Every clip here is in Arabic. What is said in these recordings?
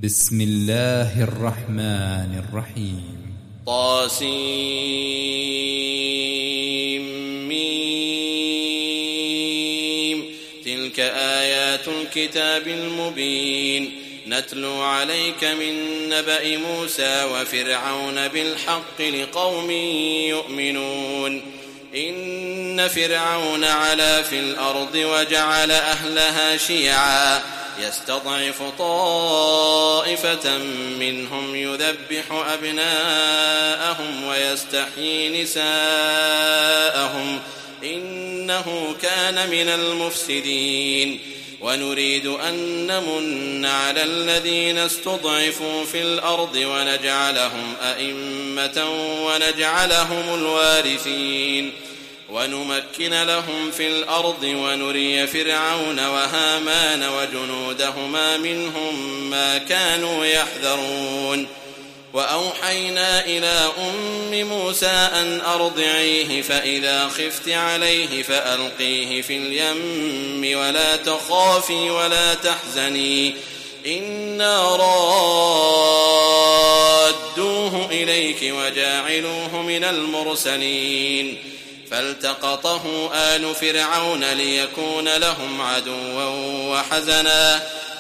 بسم الله الرحمن الرحيم طاسيم تلك آيات الكتاب المبين نتلو عليك من نبأ موسى وفرعون بالحق لقوم يؤمنون إن فرعون علا في الأرض وجعل أهلها شيعا يستضعف طائفة منهم يذبح أبناءهم ويستحيي نساءهم إنه كان من المفسدين ونريد أن نمن على الذين استضعفوا في الأرض ونجعلهم أئمة ونجعلهم الوارثين ونمكن لهم في الأرض ونري فرعون وهامان وجنودهما منهم ما كانوا يحذرون وأوحينا إلى أم موسى أن أرضعيه فإذا خفت عليه فألقيه في اليم ولا تخافي ولا تحزني إنا رادوه إليك وجاعلوه من المرسلين فالتقطه آل فرعون ليكون لهم عدوا وحزنا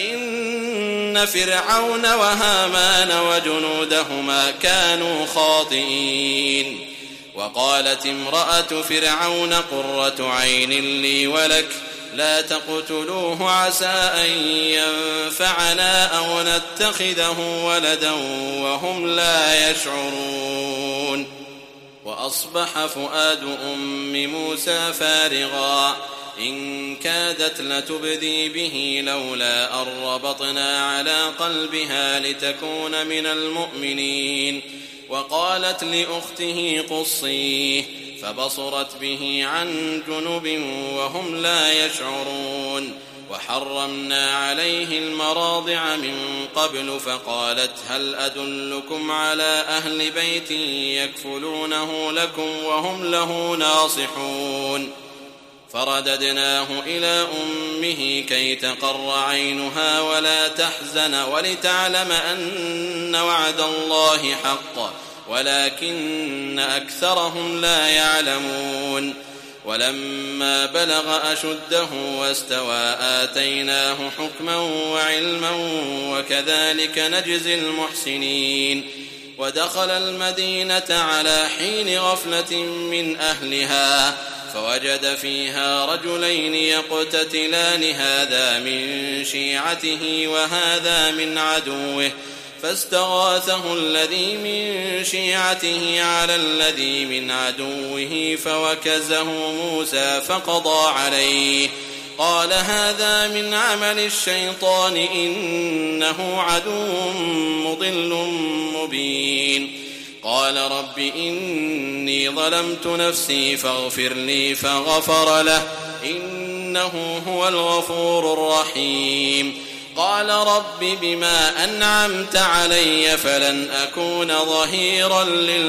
إن فرعون وهامان وجنودهما كانوا خاطئين وقالت امرأة فرعون قرة عين لي ولك لا تقتلوه عسى أن ينفعنا أو نتخذه ولدا وهم لا يشعرون وأصبح فؤاد أم موسى فارغا إن كادت لتبدي به لولا أن ربطنا على قلبها لتكون من المؤمنين وقالت لأخته قصيه فبصرت به عن جنب وهم لا يشعرون وحرمنا عليه المراضع من قبل فقالت هل أدلكم على أهل بيت يكفلونه لكم وهم له ناصحون فرددناه إلى أمه كي تقر عينها ولا تحزن ولتعلم أن وعد الله حق ولكن أكثرهم لا يعلمون ولما بلغ أشده واستوى آتيناه حكما وعلما وكذلك نجزي المحسنين ودخل المدينة على حين غفلة من أهلها فوجد فيها رجلين يقتتلان هذا من شيعته وهذا من عدوه فاستغاثه الذي من شيعته على الذي من عدوه فوكزه موسى فقضى عليه قال هذا من عمل الشيطان إنه عدو مضل مبين قال رب إني ظلمت نفسي فاغفر لي فغفر له إنه هو الغفور الرحيم قال رب بما أنعمت علي فلن أكون ظهيرا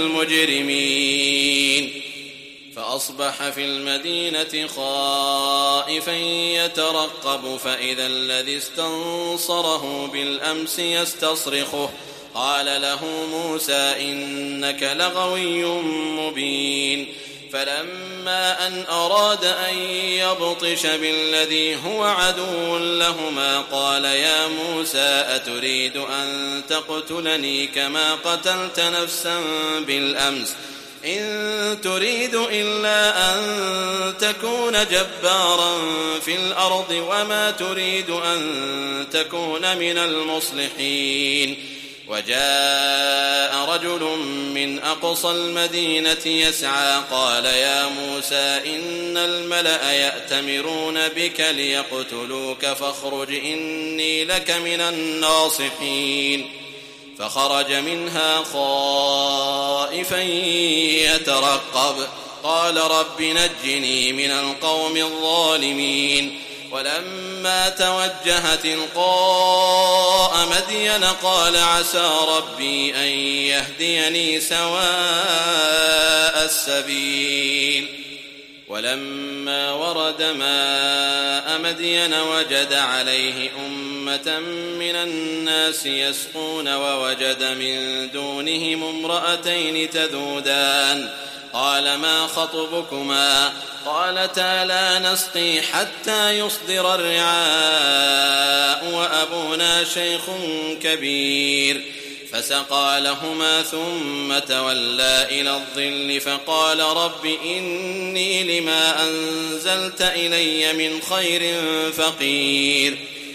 للمجرمين فأصبح في المدينة خائفا يترقب فإذا الذي استنصره بالأمس يستصرخه قال له موسى إنك لغوي مبين فلما أن أراد أن يبطش بالذي هو عدو لهما قال يا موسى أتريد أن تقتلني كما قتلت نفسا بالأمس إن تريد إلا أن تكون جبارا في الأرض وما تريد أن تكون من المصلحين وجاء رجل من أقصى المدينة يسعى قال يا موسى إن الملأ يأتمرون بك ليقتلوك فاخرج إني لك من الناصحين فخرج منها خائفا يترقب قال رب نجني من القوم الظالمين ولما توجه تلقاء مدين قال عسى ربي أن يهديني سواء السبيل ولما ورد ماء مدين وجد عليه أمة من الناس يسقون ووجد من دونهم امرأتين تذودان قال ما خطبكما قالتا لا نسقي حتى يصدر الرعاء وأبونا شيخ كبير فسقى لهما ثم تولى إلى الظل فقال رب إني لما أنزلت إلي من خير فقير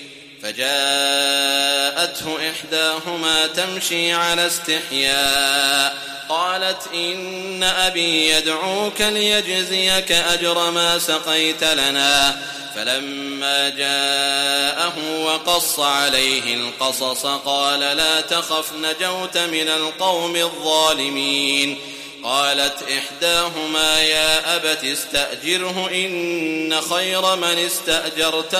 فجاءته إحداهما تمشي على استحياء قالت إن أبي يدعوك ليجزيك أجر ما سقيت لنا فلما جاءه وقص عليه القصص قال لا تخف نجوت من القوم الظالمين قالت إحداهما يا أبت استأجره إن خير من استأجرت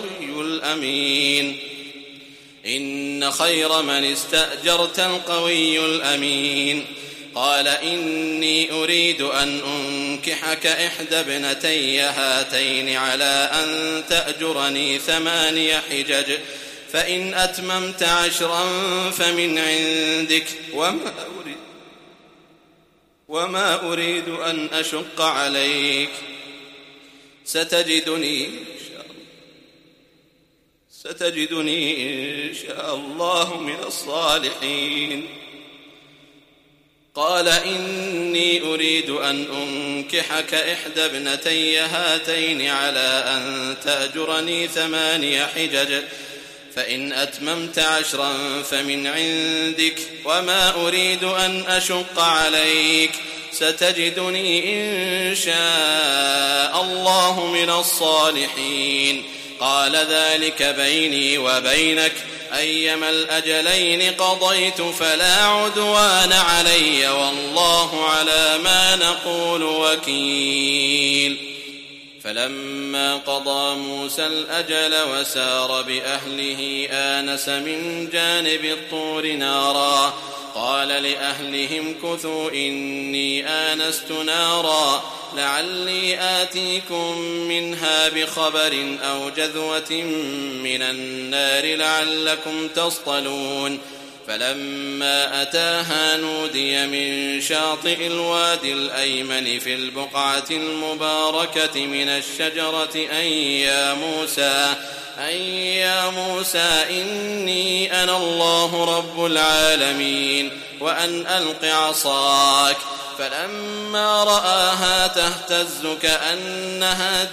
القوي الأمين قال إني أريد أن أنكحك إحدى ابنتي هاتين على أن تأجرني 8 حجج فإن أتممت 10 فمن عندك وما أريد أن أشق عليك ستجدني إن شاء الله من الصالحين قال إني أريد أن أنكحك إحدى ابنتي هاتين على أن تأجرني 8 حجج فإن أتممت 10 فمن عندك وما أريد أن أشق عليك ستجدني إن شاء الله من الصالحين قال ذلك بيني وبينك أيما الأجلين قضيت فلا عدوان علي والله على ما نقول وكيل فلما قضى موسى الأجل وسار بأهله آنس من جانب الطور نارا قال لأهلهم كثوا إني آنست نارا لعلي آتيكم منها بخبر أو جذوة من النار لعلكم تصطلون فلما أتاها نودي من شاطئ الوادي الأيمن في البقعة المباركة من الشجرة أن يا موسى إني أنا الله رب العالمين وأن ألق عصاك فلما رآها تهتز كأنها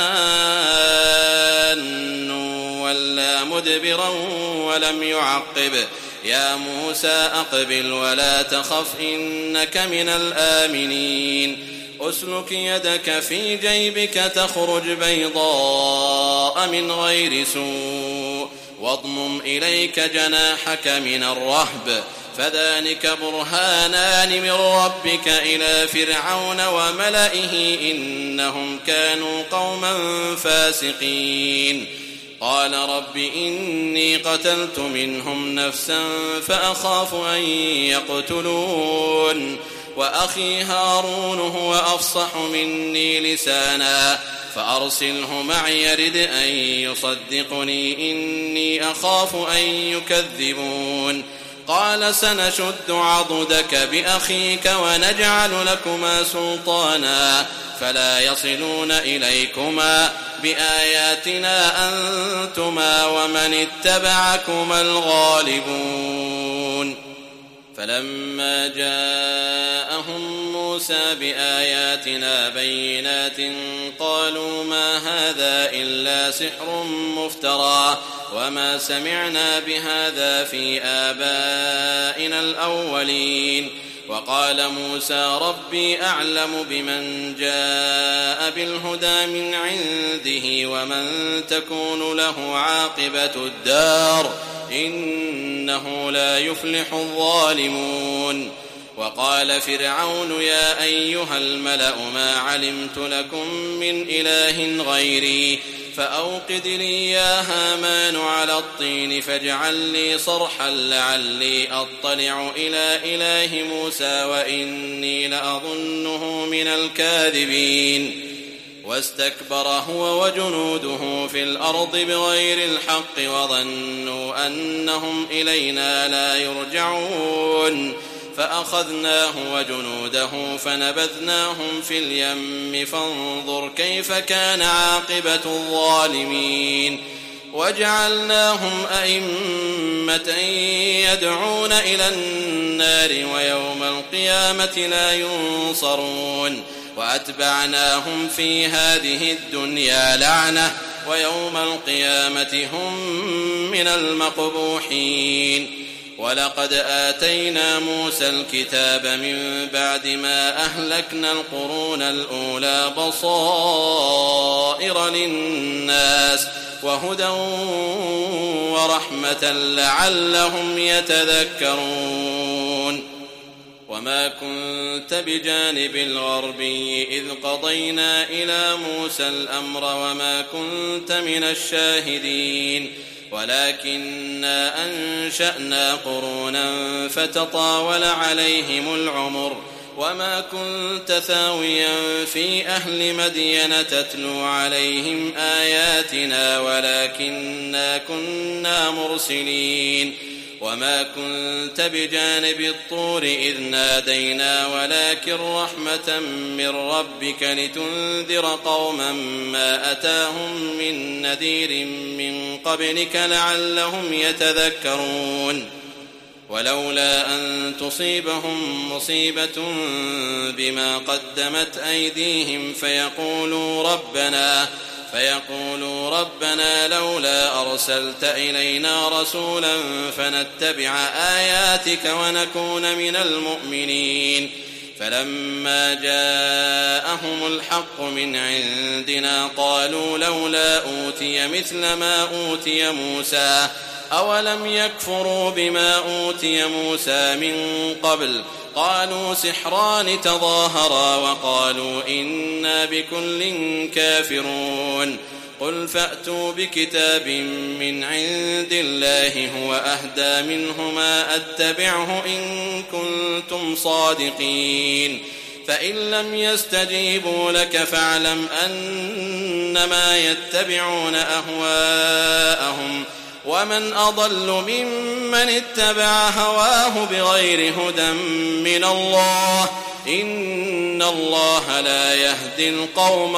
جان ولا مدبرا ولم يعقب يا موسى أقبل ولا تخف إنك من الآمنين أسلك يدك في جيبك تخرج بيضاء من غير سوء واضمم إليك جناحك من الرهب فذلك برهانان من ربك إلى فرعون وملئه إنهم كانوا قوما فاسقين قال رب إني قتلت منهم نفسا فأخاف أن يقتلون وأخي هارون هو أفصح مني لسانا فأرسله معي يرد أن يصدقني إني أخاف أن يكذبون قال سنشد عضدك بأخيك ونجعل لكما سلطانا فلا يصلون إليكما بآياتنا أنتما ومن اتبعكما الغالبون فلما جاءهم موسى بآياتنا بينات قالوا ما هذا إلا سحر مفترى وما سمعنا بهذا في آبائنا الأولين وقال موسى ربي أعلم بمن جاء بالهدى من عنده ومن تكون له عاقبة الدار إنه لا يفلح الظالمون وقال فرعون يا أيها الملأ ما علمت لكم من إله غيري فأوقد لي يا هامان على الطين فاجعل لي صرحا لعلي أطلع إلى إله موسى وإني لأظنه من الكاذبين واستكبر هو وجنوده في الأرض بغير الحق وظنوا أنهم إلينا لا يرجعون فأخذناه وجنوده فنبذناهم في اليم فانظر كيف كان عاقبة الظالمين وجعلناهم أئمة يدعون إلى النار ويوم القيامة لا ينصرون وأتبعناهم في هذه الدنيا لعنة ويوم القيامة هم من المقبوحين ولقد آتينا موسى الكتاب من بعد ما أهلكنا القرون الأولى بصائر للناس وهدى ورحمة لعلهم يتذكرون وما كنت بجانب الغربي إذ قضينا إلى موسى الأمر وما كنت من الشاهدين ولكننا أنشأنا قرونا فتطاول عليهم العمر وما كنت ثاويا في أهل مدين تتلو عليهم آياتنا ولكننا كنا مرسلين وما كنت بجانب الطور إذ نادينا ولكن رحمة من ربك لتنذر قوما ما أتاهم من نذير من قبلك لعلهم يتذكرون ولولا أن تصيبهم مصيبة بما قدمت أيديهم فيقولوا ربنا لولا أرسلت إلينا رسولا فنتبع آياتك ونكون من المؤمنين فلما جاءهم الحق من عندنا قالوا لولا أوتي مثل ما أوتي موسى أولم يكفروا بما أوتي موسى من قبل قالوا سحران تظاهرا وقالوا إنا بكل كافرون قل فأتوا بكتاب من عند الله هو أهدى منهما أتبعه إن كنتم صادقين فإن لم يستجيبوا لك فاعلم أنما يتبعون أهواءهم ومن أضل ممن اتبع هواه بغير هدى من الله إن الله لا يهدي القوم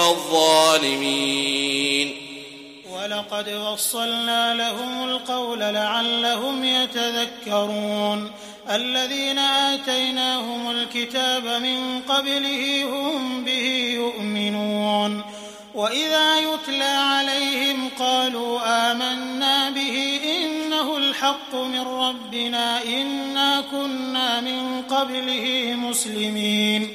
الظالمين ولقد وصلنا لهم القول لعلهم يتذكرون الذين آتيناهم الكتاب من قبله هم به يؤمنون وإذا يتلى عليهم قالوا آمنا به إنه الحق من ربنا إنا كنا من قبله مسلمين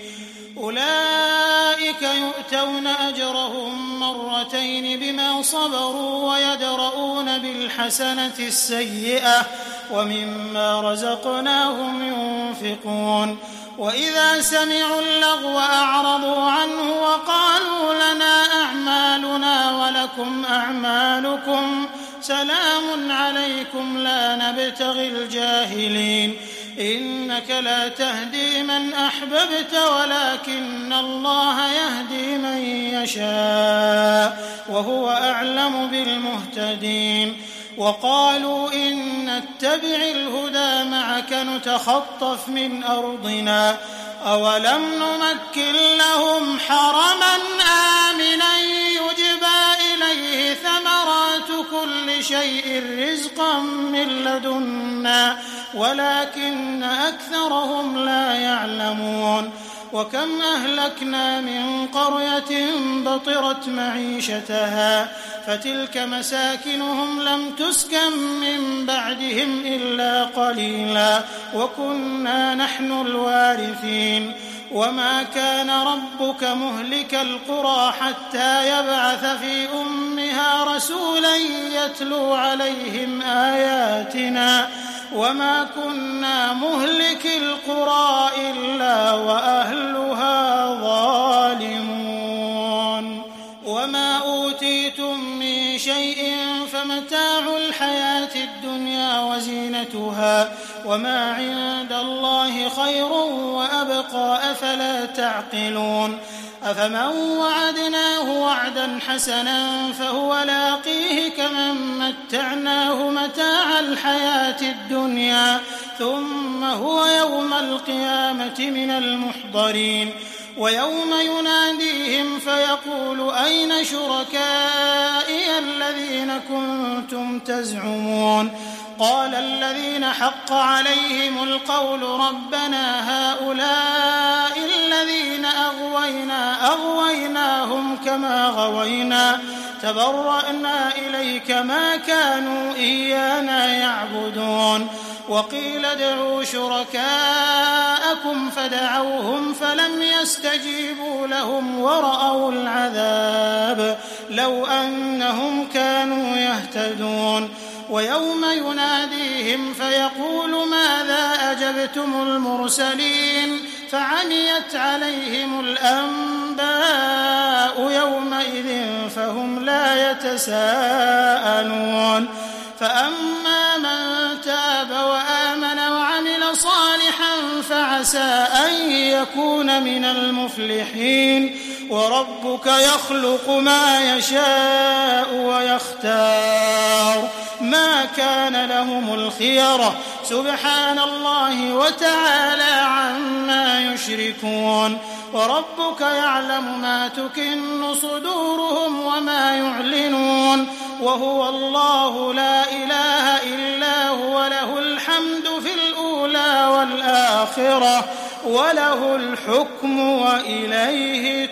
أولئك يؤتون أجرهم مرتين بما صبروا ويدرؤون بالحسنة السيئة ومما رزقناهم ينفقون وإذا سمعوا اللغو أعرضوا عنه وقالوا لنا أعمالنا ولكم أعمالكم سلام عليكم لا نبتغي الجاهلين إنك لا تهدي من أحببت ولكن الله يهدي من يشاء وهو أعلم بالمهتدين وقالوا إن نتبع الهدى معك نتخطف من أرضنا أولم نمكن لهم حرما آمنا يجبى إليه ثمرات كل شيء رزقا من لدنا ولكن أكثرهم لا يعلمون وكم أهلكنا من قرية بطرت معيشتها فتلك مساكنهم لم تسكن من بعدهم إلا قليلا وكنا نحن الوارثين وما كان ربك مهلك القرى حتى يبعث في أمها رسولا يتلو عليهم آياتنا وما كنا مهلك القرى إلا وأهلها ظالمون وما أوتيتم من شيء فمتاع الحياة الدنيا وزينتها وما عند الله خير وأبقى أفلا تعقلون أفمن وعدناه وعدا حسنا فهو لاقيه كمن متعناه متاع الحياة الدنيا ثم هو يوم القيامة من المحضرين ويوم يناديهم فيقول أين شركائي الذين كنتم تزعمون قال الذين حق عليهم القول ربنا هؤلاء الذين أغويناهم كما غوينا تبرأنا إليك ما كانوا إيانا يعبدون وقيل ادعوا شركاءكم فدعوهم فلم يستجيبوا لهم ورأوا العذاب لو أنهم كانوا يهتدون ويوم يناديهم فيقول ماذا أجبتم المرسلين فعميت عليهم الأنباء يومئذ فهم لا يتساءلون فأما من تاب وآمن وعمل صالحا فعسى أن يكون من المفلحين وربك يخلق ما يشاء ويختار ما كان لهم الخيرة سبحان الله وتعالى عما يشركون وربك يعلم ما تكن صدورهم وما يعلنون وهو الله لا إله إلا هو له الحمد في الأولى والآخرة وله الحكم وإليه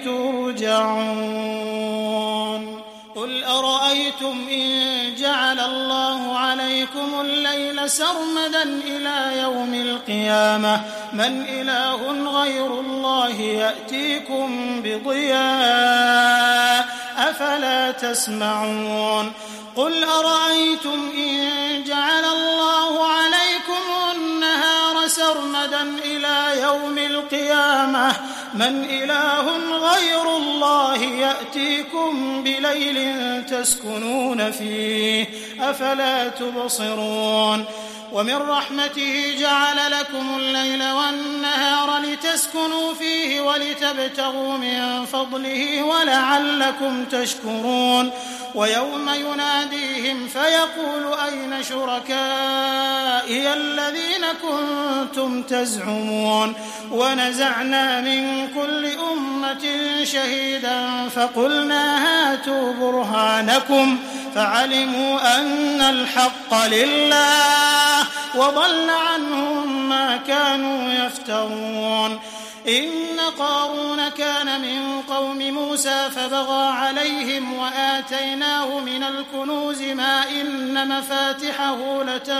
ترجعون قل أرأيتم إن جعل الله عليكم الليل سرمدا إلى يوم القيامة من إله غير الله يأتيكم بضياء أفلا تسمعون قل أرأيتم إن جعل الله عليكم النهار سرمدا إلى يوم القيامة من إله غير الله يأتيكم بليل تسكنون فيه أفلا تبصرون ومن رحمته جعل لكم الليل والنهار لتسكنوا فيه ولتبتغوا من فضله ولعلكم تشكرون ويوم يناديهم فيقول أين شركائي الذين كنتم تزعمون ونزعنا من كل أمة شهيدا فقلنا هاتوا برهانكم فعلموا أن الحق لله وضل عنهم ما كانوا يفترون إن قارون كان من قوم موسى فبغى عليهم وآتيناه من الكنوز ما إن مفاتحه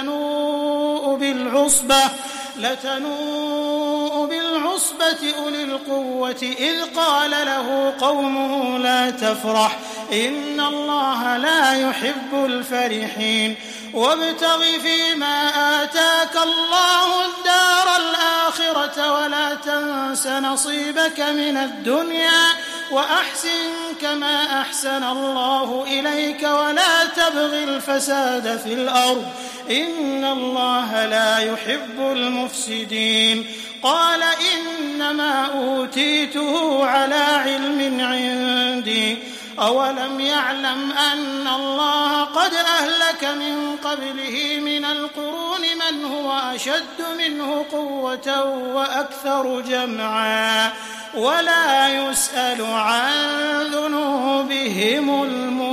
لتنوء بالعصبة أولي القوة إذ قال له قومه لا تفرح إن الله لا يحب الفرحين وابتغ فيما آتاك الله الدار الآخرة ولا تنس نصيبك من الدنيا وأحسن كما أحسن الله إليك ولا تبغ الفساد في الأرض إن الله لا يحب المفسدين قال إنما أوتيته على علم عندي أولم يعلم أن الله قد أهلك من قبله من القرون من هو أشد منه قوة وأكثر جمعا ولا يسأل عن ذنوبهم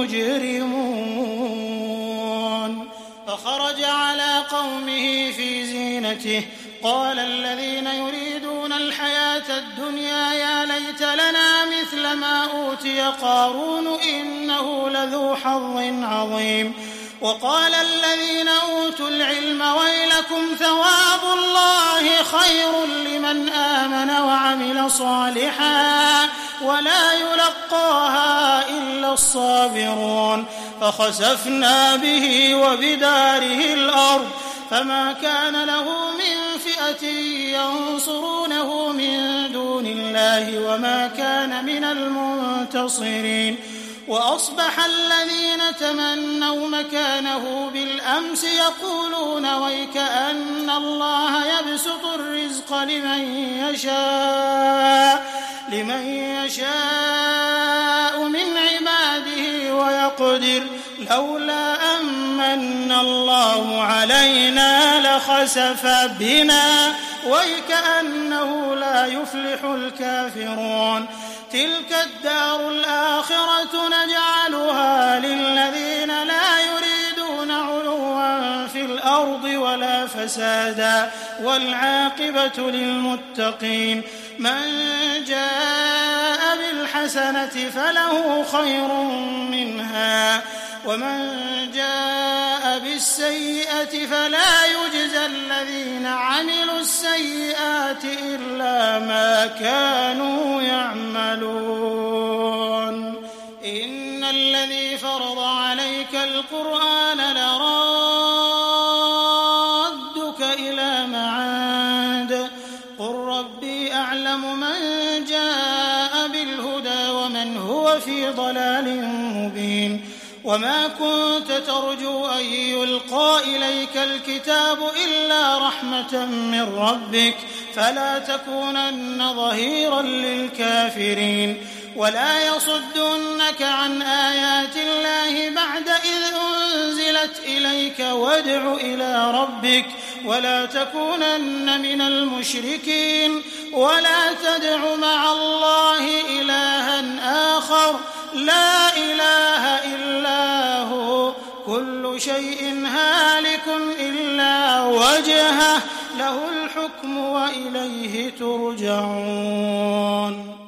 المجرمون فخرج على قومه في زينته قال الذين يريدون الحياة الدنيا يا ليت لنا مثل ما أوتي قارون إنه لذو حظ عظيم وقال الذين أوتوا العلم ويلكم ثواب الله خير لمن آمن وعمل صالحا ولا يلقاها إلا الصابرون فخسفنا به وبداره الأرض فما كان له من فئة ينصرونه من دون الله وما كان من المنتصرين وأصبح الذين تمنوا مكانه بالأمس يقولون ويك أن الله يبسط الرزق الرزق لمن يشاء من عباده ويقدر لولا أمن الله علينا لخسف بنا وكأنه لا يفلح الكافرون تلك الدار الآخرة نجعلها للذين لا يريدون علوا في الأرض ولا فسادا والعاقبة للمتقين من جاء بالحسنة فله خير منها ومن جاء بالسيئة فلا يجزى الذين عملوا السيئات إلا ما كانوا يعملون إن الذي فرض عليك القرآن لرادك إلى معاد قل ربي أعلم من جاء بالهدى ومن هو في ضلال مبين وما كنت ترجو أن يلقى إليك الكتاب إلا رحمة من ربك فلا تكونن ظهيرا للكافرين ولا يصدنك عن آيات الله بعد إذ أنزلت إليك وادع إلى ربك ولا تكونن من المشركين ولا تدع مع الله إلها آخر لا إله إلا هو كل شيء هالك إلا وجهه له الحكم وإليه ترجعون